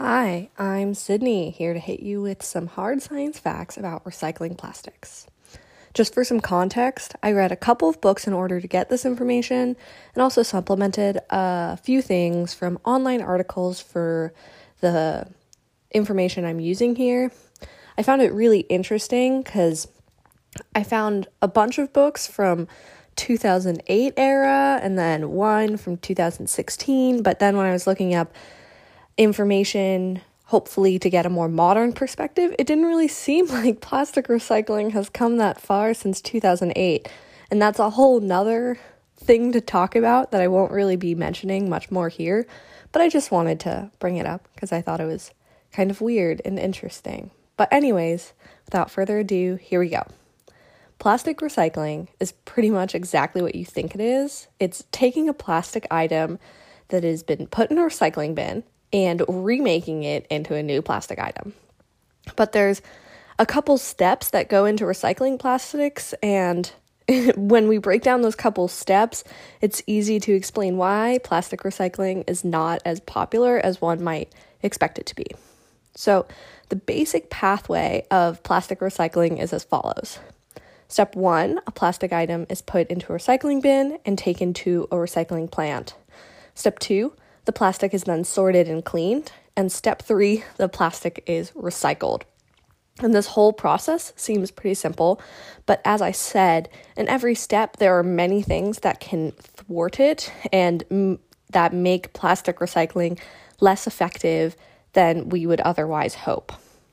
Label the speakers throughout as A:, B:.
A: Hi, I'm Sydney, here to hit you with some hard science facts about recycling plastics. Just for some context, I read a couple of books in order to get this information and also supplemented a few things from online articles for the information I'm using here. I found it really interesting because I found a bunch of books from 2008 era and then one from 2016, but then when I was looking up information, hopefully to get a more modern perspective, it didn't really seem like plastic recycling has come that far since 2008. And that's a whole nother thing to talk about that I won't really be mentioning much more here. But I just wanted to bring it up because I thought it was kind of weird and interesting. But anyways, without further ado, here we go. Plastic recycling is pretty much exactly what you think it is. It's taking a plastic item that has been put in a recycling bin and remaking it into a new plastic item. But there's a couple steps that go into recycling plastics, and when we break down those couple steps, it's easy to explain why plastic recycling is not as popular as one might expect it to be. So the basic pathway of plastic recycling is as follows. Step 1, a plastic item is put into a recycling bin and taken to a recycling plant. Step 2, the plastic is then sorted and cleaned. And step 3, the plastic is recycled. And this whole process seems pretty simple, but as I said, in every step, there are many things that can thwart it and that make plastic recycling less effective than we would otherwise hope.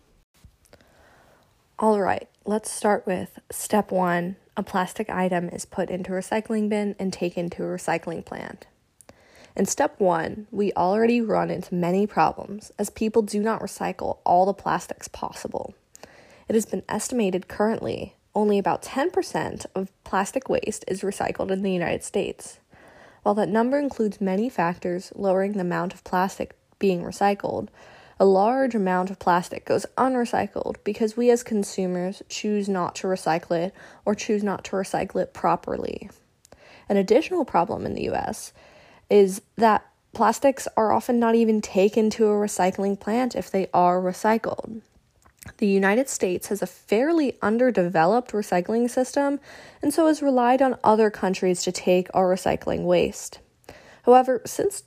A: All right, let's start with step 1. A plastic item is put into a recycling bin and taken to a recycling plant. In step 1, we already run into many problems as people do not recycle all the plastics possible. It has been estimated currently only about 10% of plastic waste is recycled in the United States. While that number includes many factors lowering the amount of plastic being recycled, a large amount of plastic goes unrecycled because we as consumers choose not to recycle it or choose not to recycle it properly. An additional problem in the U.S. is that plastics are often not even taken to a recycling plant if they are recycled. The United States has a fairly underdeveloped recycling system and so has relied on other countries to take our recycling waste. However, since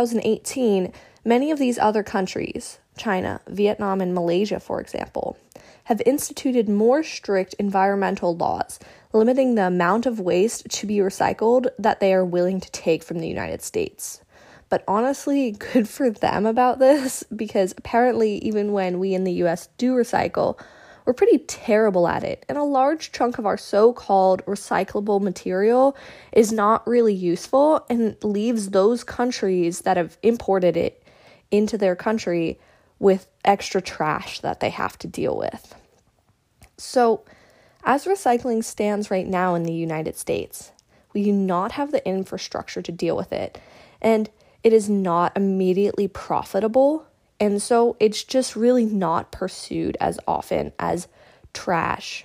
A: 2018, many of these other countries, China, Vietnam, and Malaysia, for example, have instituted more strict environmental laws, limiting the amount of waste to be recycled that they are willing to take from the United States. But honestly, good for them about this, because apparently even when we in the US do recycle, we're pretty terrible at it, and a large chunk of our so-called recyclable material is not really useful and leaves those countries that have imported it into their country with extra trash that they have to deal with. So, as recycling stands right now in the United States, we do not have the infrastructure to deal with it, and it is not immediately profitable, and so it's just really not pursued as often as trash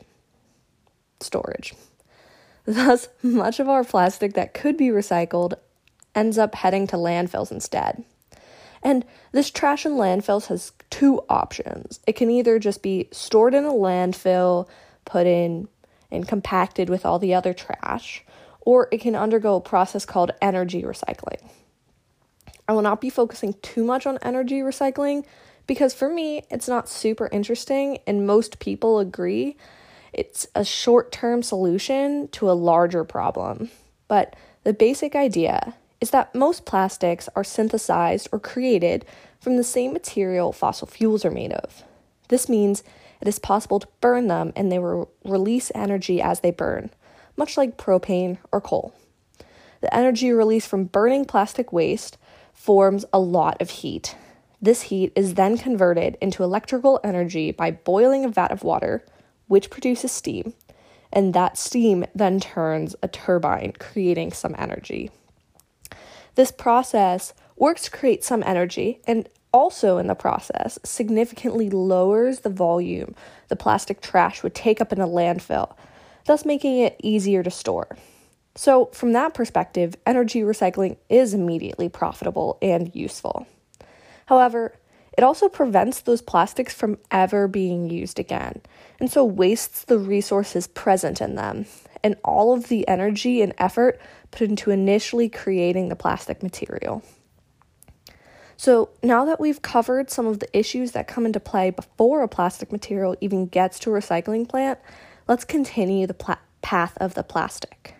A: storage. Thus, much of our plastic that could be recycled ends up heading to landfills instead. And this trash in landfills has two options. It can either just be stored in a landfill, put in and compacted with all the other trash, or it can undergo a process called energy recycling. I will not be focusing too much on energy recycling because for me, it's not super interesting and most people agree it's a short-term solution to a larger problem. But the basic idea is that most plastics are synthesized or created from the same material fossil fuels are made of. This means it is possible to burn them and they will release energy as they burn, much like propane or coal. The energy released from burning plastic waste forms a lot of heat. This heat is then converted into electrical energy by boiling a vat of water, which produces steam, and that steam then turns a turbine, creating some energy. This process works to create some energy and also in the process significantly lowers the volume the plastic trash would take up in a landfill, thus making it easier to store. So from that perspective, energy recycling is immediately profitable and useful. However, It also prevents those plastics from ever being used again, and so wastes the resources present in them and all of the energy and effort put into initially creating the plastic material. So now that we've covered some of the issues that come into play before a plastic material even gets to a recycling plant, let's continue the path of the plastic.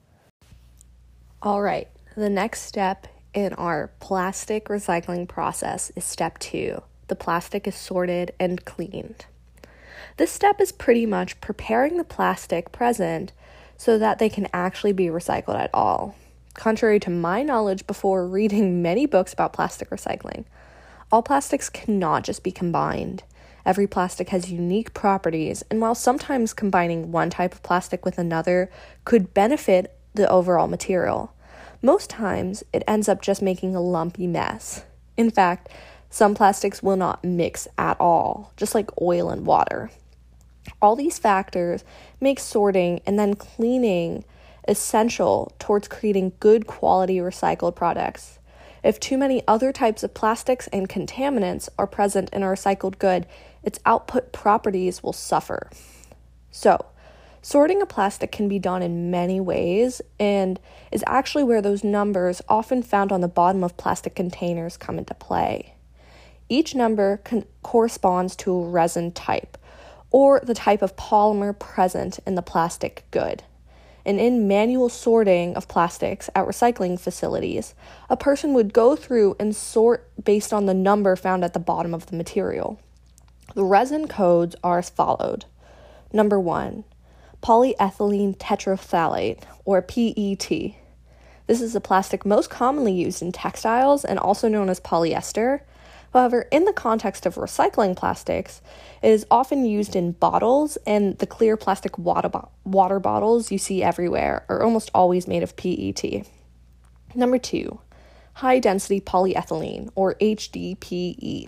A: All right, the next step in our plastic recycling process is step 2. The plastic is sorted and cleaned. This step is pretty much preparing the plastic present so that they can actually be recycled at all. Contrary to my knowledge before reading many books about plastic recycling, all plastics cannot just be combined. Every plastic has unique properties, and while sometimes combining one type of plastic with another could benefit the overall material, most times it ends up just making a lumpy mess. In fact, some plastics will not mix at all, just like oil and water. All these factors make sorting and then cleaning essential towards creating good quality recycled products. If too many other types of plastics and contaminants are present in a recycled good, its output properties will suffer. So, sorting a plastic can be done in many ways and is actually where those numbers often found on the bottom of plastic containers come into play. Each number corresponds to a resin type, or the type of polymer present in the plastic good. And in manual sorting of plastics at recycling facilities, a person would go through and sort based on the number found at the bottom of the material. The resin codes are as followed. Number 1, polyethylene tetraphthalate, or PET. This is the plastic most commonly used in textiles and also known as polyester. However, in the context of recycling plastics, it is often used in bottles, and the clear plastic water bottles you see everywhere are almost always made of PET. Number 2, high-density polyethylene, or HDPE.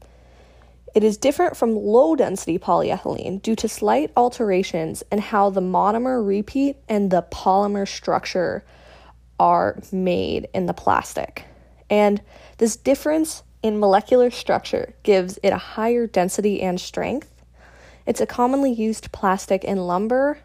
A: It is different from low-density polyethylene due to slight alterations in how the monomer repeat and the polymer structure are made in the plastic. And this difference in molecular structure gives it a higher density and strength. It's a commonly used plastic in lumber,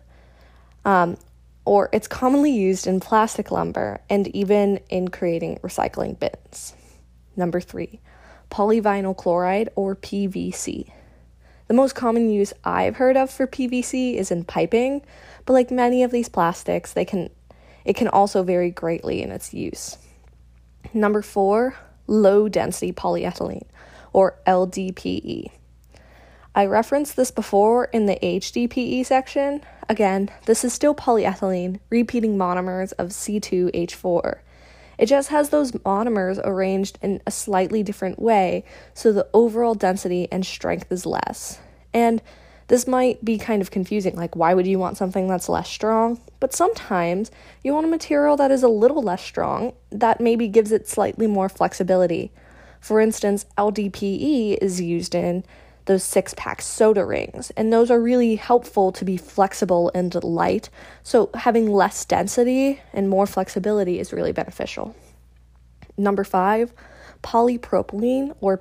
A: or it's commonly used in plastic lumber and even in creating recycling bins. Number 3, polyvinyl chloride, or PVC. The most common use I've heard of for PVC is in piping, but like many of these plastics, it can also vary greatly in its use. Number 4, low-density polyethylene, or LDPE. I referenced this before in the HDPE section. Again, this is still polyethylene, repeating monomers of C2H4. It just has those monomers arranged in a slightly different way, so the overall density and strength is less. And this might be kind of confusing, like why would you want something that's less strong? But sometimes you want a material that is a little less strong that maybe gives it slightly more flexibility. For instance, LDPE is used in those 6-pack soda rings, and those are really helpful to be flexible and light, so having less density and more flexibility is really beneficial. Number 5, polypropylene, or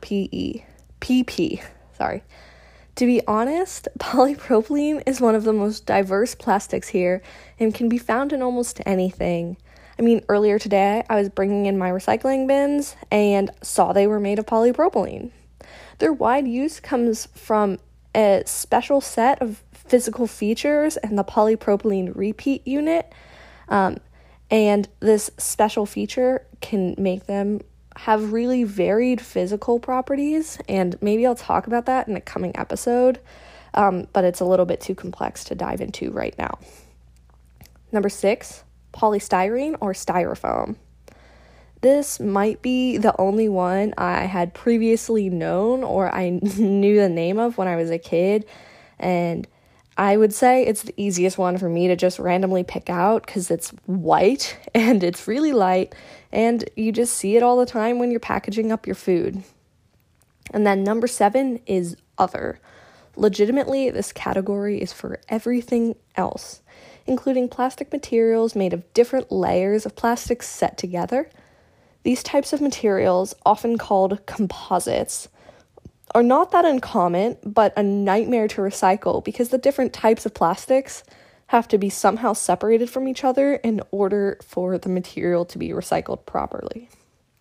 A: PP. To be honest, polypropylene is one of the most diverse plastics here and can be found in almost anything. Earlier today, I was bringing in my recycling bins and saw they were made of polypropylene. Their wide use comes from a special set of physical features and the polypropylene repeat unit, and this special feature can make them have really varied physical properties, and maybe I'll talk about that in a coming episode, but it's a little bit too complex to dive into right now. Number 6, polystyrene, or styrofoam. This might be the only one I had previously known or I knew the name of when I was a kid, and I would say it's the easiest one for me to just randomly pick out because it's white and it's really light, and you just see it all the time when you're packaging up your food. And then number 7 is other. Legitimately, this category is for everything else, including plastic materials made of different layers of plastics set together. These types of materials, often called composites, are not that uncommon, but a nightmare to recycle because the different types of plastics have to be somehow separated from each other in order for the material to be recycled properly.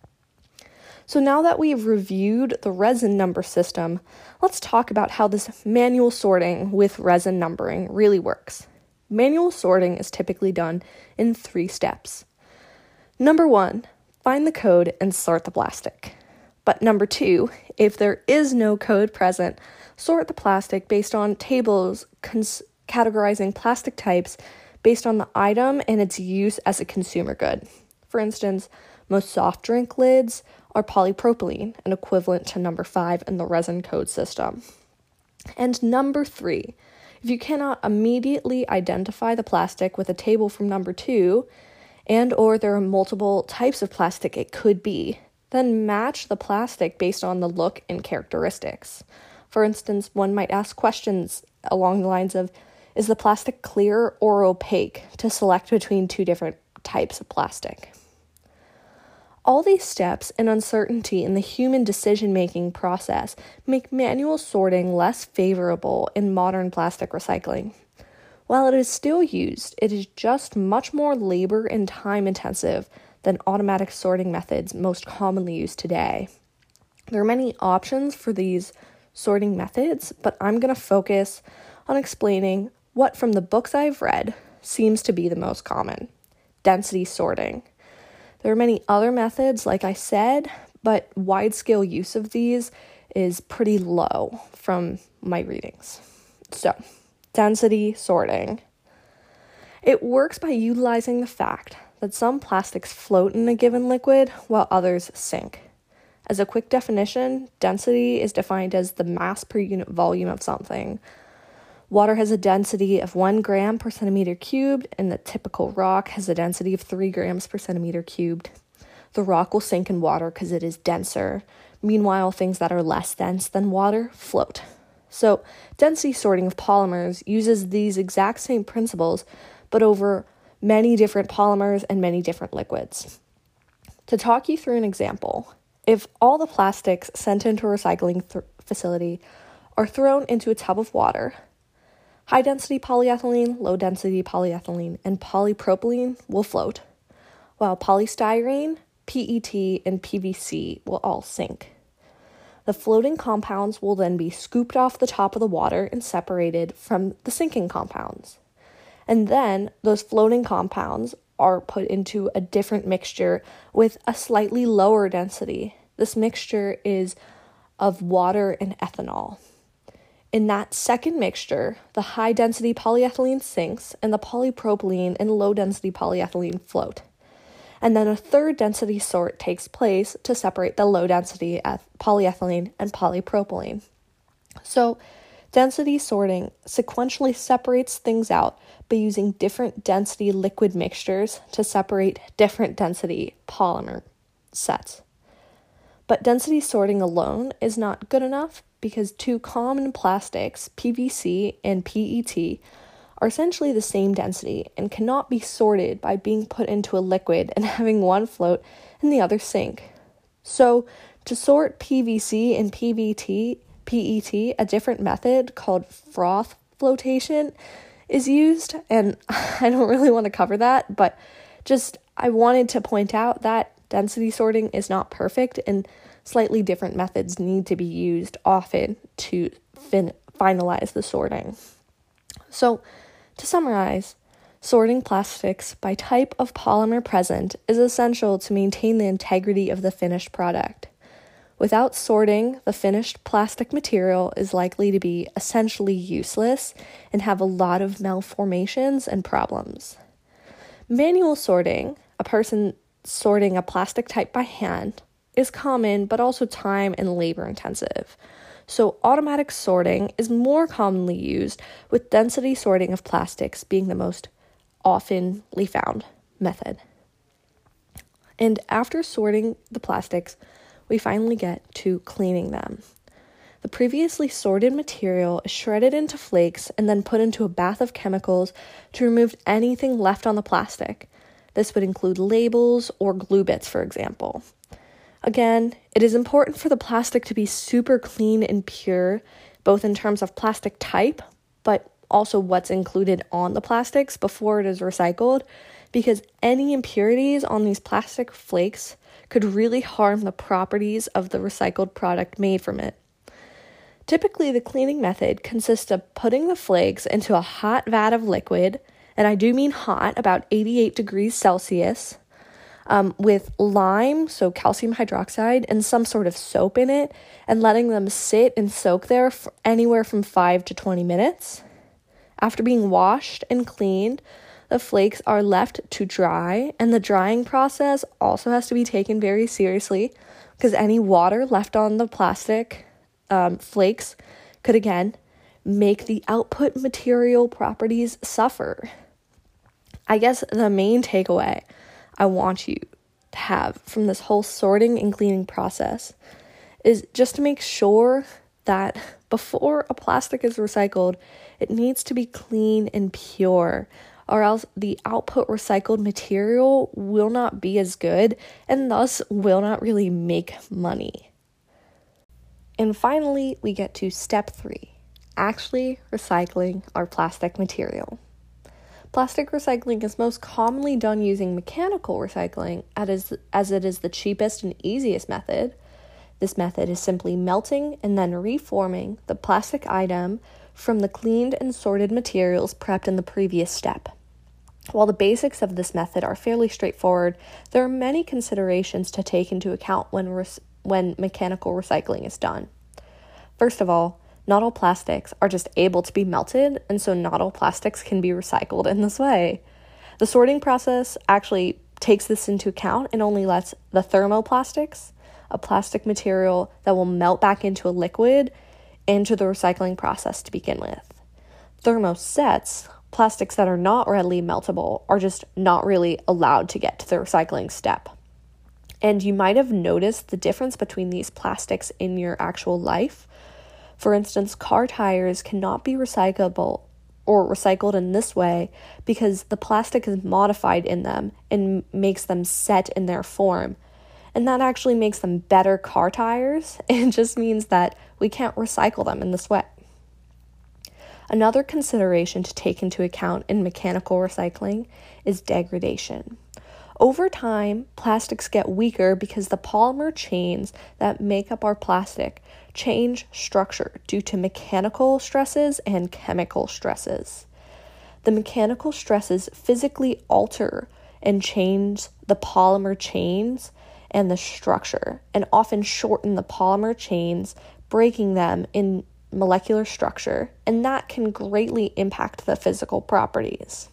A: So now that we've reviewed the resin number system, let's talk about how this manual sorting with resin numbering really works. Manual sorting is typically done in 3 steps. Number 1, find the code and sort the plastic. But number 2, if there is no code present, sort the plastic based on tables categorizing plastic types based on the item and its use as a consumer good. For instance, most soft drink lids are polypropylene, an equivalent to number 5 in the resin code system. And number 3, if you cannot immediately identify the plastic with a table from number 2, and or there are multiple types of plastic it could be, then match the plastic based on the look and characteristics. For instance, one might ask questions along the lines of, is the plastic clear or opaque, to select between 2 different types of plastic. All these steps and uncertainty in the human decision-making process make manual sorting less favorable in modern plastic recycling. While it is still used, it is just much more labor and time-intensive than automatic sorting methods most commonly used today. There are many options for these sorting methods, but I'm going to focus on explaining what from the books I've read seems to be the most common: density sorting. There are many other methods, like I said, but wide-scale use of these is pretty low from my readings. So, density sorting. It works by utilizing the fact that some plastics float in a given liquid while others sink. As a quick definition, density is defined as the mass per unit volume of something. Water has a density of 1 gram per centimeter cubed, and the typical rock has a density of 3 grams per centimeter cubed. The rock will sink in water because it is denser. Meanwhile, things that are less dense than water float. So, density sorting of polymers uses these exact same principles, but over many different polymers and many different liquids. To talk you through an example, if all the plastics sent into a recycling facility are thrown into a tub of water, high-density polyethylene, low-density polyethylene, and polypropylene will float, while polystyrene, PET, and PVC will all sink. The floating compounds will then be scooped off the top of the water and separated from the sinking compounds. And then those floating compounds are put into a different mixture with a slightly lower density. This mixture is of water and ethanol. In that second mixture, the high-density polyethylene sinks and the polypropylene and low-density polyethylene float. And then a third density sort takes place to separate the low-density polyethylene and polypropylene. So, density sorting sequentially separates things out by using different density liquid mixtures to separate different density polymer sets. But density sorting alone is not good enough because 2 common plastics, PVC and PET, are essentially the same density and cannot be sorted by being put into a liquid and having one float and the other sink. So, to sort PVC and PET, a different method called froth flotation is used, and I don't really want to cover that, but I wanted to point out that density sorting is not perfect and slightly different methods need to be used often to finalize the sorting. So, to summarize, sorting plastics by type of polymer present is essential to maintain the integrity of the finished product. Without sorting, the finished plastic material is likely to be essentially useless and have a lot of malformations and problems. Manual sorting, a person sorting a plastic type by hand, is common but also time and labor intensive. So automatic sorting is more commonly used, with density sorting of plastics being the most oftenly found method. And after sorting the plastics, we finally get to cleaning them. The previously sorted material is shredded into flakes and then put into a bath of chemicals to remove anything left on the plastic. This would include labels or glue bits, for example. Again, it is important for the plastic to be super clean and pure, both in terms of plastic type, but also what's included on the plastics before it is recycled, because any impurities on these plastic flakes could really harm the properties of the recycled product made from it. Typically, the cleaning method consists of putting the flakes into a hot vat of liquid, and I do mean hot, about 88 degrees Celsius, with lime, so calcium hydroxide, and some sort of soap in it, and letting them sit and soak there for anywhere from 5 to 20 minutes. After being washed and cleaned, the flakes are left to dry, and the drying process also has to be taken very seriously because any water left on the plastic flakes could again make the output material properties suffer. I guess the main takeaway I want you to have from this whole sorting and cleaning process is just to make sure that before a plastic is recycled, it needs to be clean and pure, or else the output recycled material will not be as good and thus will not really make money. And finally, we get to step 3, actually recycling our plastic material. Plastic recycling is most commonly done using mechanical recycling as it is the cheapest and easiest method. This method is simply melting and then reforming the plastic item from the cleaned and sorted materials prepped in the previous step. While the basics of this method are fairly straightforward, there are many considerations to take into account when mechanical recycling is done. First of all, not all plastics are just able to be melted, and so not all plastics can be recycled in this way. The sorting process actually takes this into account and only lets the thermoplastics, a plastic material that will melt back into a liquid, into the recycling process to begin with. Thermosets, plastics that are not readily meltable, are just not really allowed to get to the recycling step. And you might have noticed the difference between these plastics in your actual life. For instance, car tires cannot be recyclable or recycled in this way because the plastic is modified in them and makes them set in their form. And that actually makes them better car tires. It just means that we can't recycle them in this way. Another consideration to take into account in mechanical recycling is degradation. Over time, plastics get weaker because the polymer chains that make up our plastic change structure due to mechanical stresses and chemical stresses. The mechanical stresses physically alter and change the polymer chains and the structure, and often shorten the polymer chains, breaking them in molecular structure, and that can greatly impact the physical properties.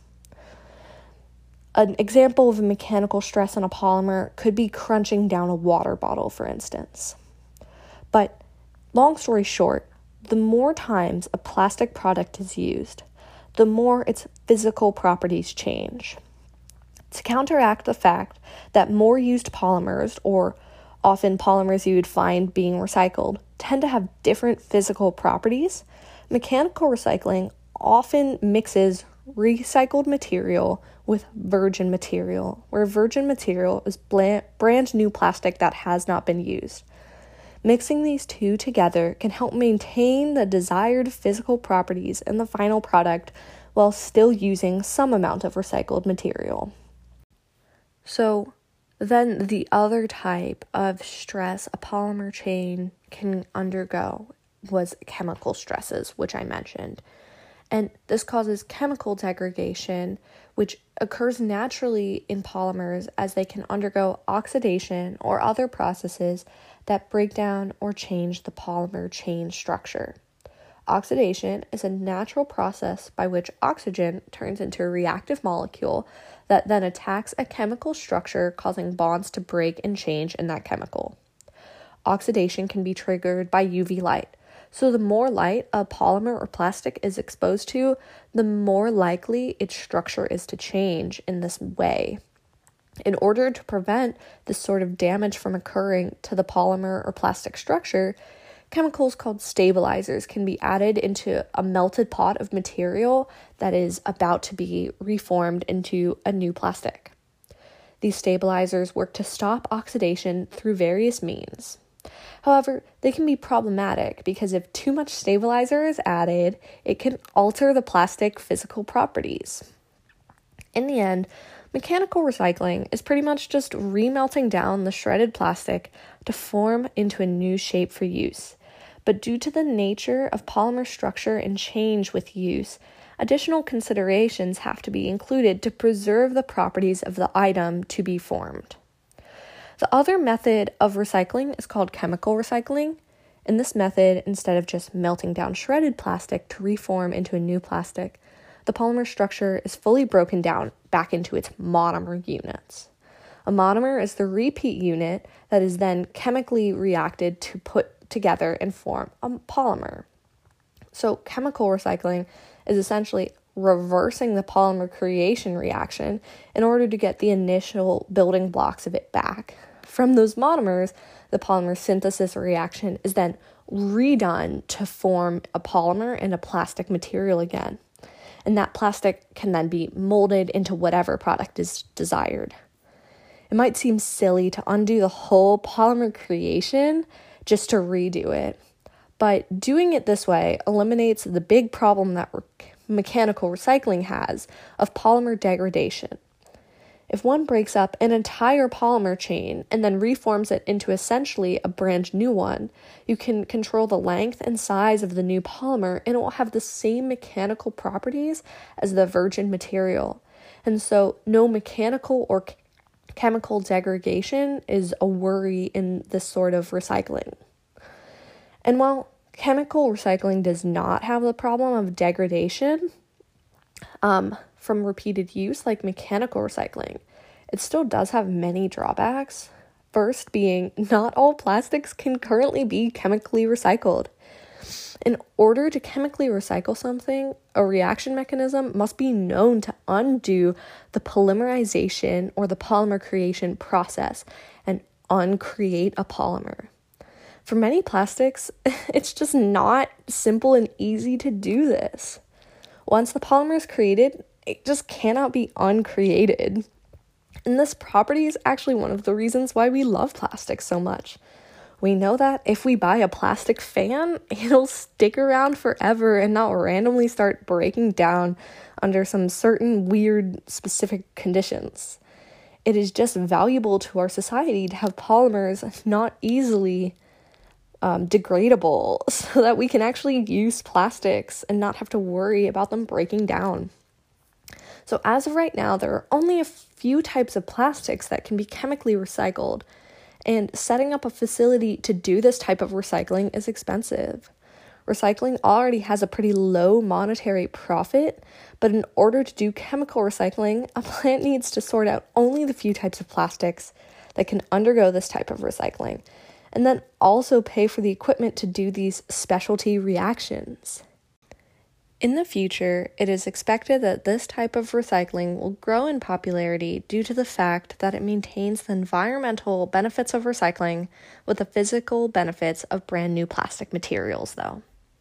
A: An example of a mechanical stress on a polymer could be crunching down a water bottle, for instance. But long story short, the more times a plastic product is used, the more its physical properties change. To counteract the fact that more used polymers, or often polymers you would find being recycled, tend to have different physical properties, mechanical recycling often mixes recycled material with virgin material, where virgin material is brand new plastic that has not been used. Mixing these two together can help maintain the desired physical properties in the final product while still using some amount of recycled material. So then the other type of stress a polymer chain can undergo was chemical stresses, which I mentioned. And this causes chemical degradation, which occurs naturally in polymers as they can undergo oxidation or other processes that break down or change the polymer chain structure. Oxidation is a natural process by which oxygen turns into a reactive molecule that then attacks a chemical structure, causing bonds to break and change in that chemical. Oxidation can be triggered by UV light. So the more light a polymer or plastic is exposed to, the more likely its structure is to change in this way. In order to prevent this sort of damage from occurring to the polymer or plastic structure, chemicals called stabilizers can be added into a melted pot of material that is about to be reformed into a new plastic. These stabilizers work to stop oxidation through various means. However, they can be problematic because if too much stabilizer is added, it can alter the plastic physical properties. In the end, mechanical recycling is pretty much just remelting down the shredded plastic to form into a new shape for use. But due to the nature of polymer structure and change with use, additional considerations have to be included to preserve the properties of the item to be formed. The other method of recycling is called chemical recycling. In this method, instead of just melting down shredded plastic to reform into a new plastic, the polymer structure is fully broken down back into its monomer units. A monomer is the repeat unit that is then chemically reacted to put together and form a polymer. So chemical recycling is essentially reversing the polymer creation reaction in order to get the initial building blocks of it back. From those monomers, the polymer synthesis reaction is then redone to form a polymer and a plastic material again. And that plastic can then be molded into whatever product is desired. It might seem silly to undo the whole polymer creation just to redo it, but doing it this way eliminates the big problem that mechanical recycling has of polymer degradation. If one breaks up an entire polymer chain and then reforms it into essentially a brand new one, you can control the length and size of the new polymer and it will have the same mechanical properties as the virgin material. And so no mechanical or chemical degradation is a worry in this sort of recycling. And while chemical recycling does not have the problem of degradation from repeated use like mechanical recycling, it still does have many drawbacks. First being, not all plastics can currently be chemically recycled. In order to chemically recycle something, a reaction mechanism must be known to undo the polymerization or the polymer creation process and uncreate a polymer. For many plastics, it's just not simple and easy to do this. Once the polymer is created, it just cannot be uncreated. And this property is actually one of the reasons why we love plastic so much. We know that if we buy a plastic fan, it'll stick around forever and not randomly start breaking down under some certain weird specific conditions. It is just valuable to our society to have polymers not easily degradable so that we can actually use plastics and not have to worry about them breaking down. So as of right now, there are only a few types of plastics that can be chemically recycled, and setting up a facility to do this type of recycling is expensive. Recycling already has a pretty low monetary profit, but in order to do chemical recycling, a plant needs to sort out only the few types of plastics that can undergo this type of recycling, and then also pay for the equipment to do these specialty reactions. In the future, it is expected that this type of recycling will grow in popularity due to the fact that it maintains the environmental benefits of recycling with the physical benefits of brand new plastic materials, though.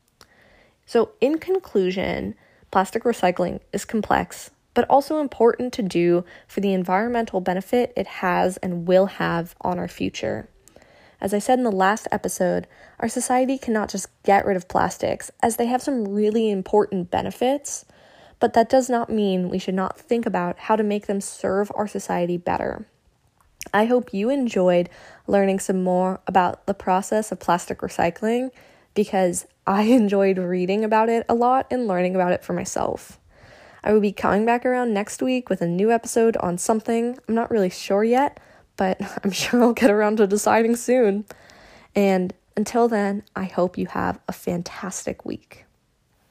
A: So, in conclusion, plastic recycling is complex, but also important to do for the environmental benefit it has and will have on our future. As I said in the last episode, our society cannot just get rid of plastics, as they have some really important benefits, but that does not mean we should not think about how to make them serve our society better. I hope you enjoyed learning some more about the process of plastic recycling, because I enjoyed reading about it a lot and learning about it for myself. I will be coming back around next week with a new episode on something. I'm not really sure yet, but I'm sure I'll get around to deciding soon. And until then, I hope you have a fantastic week.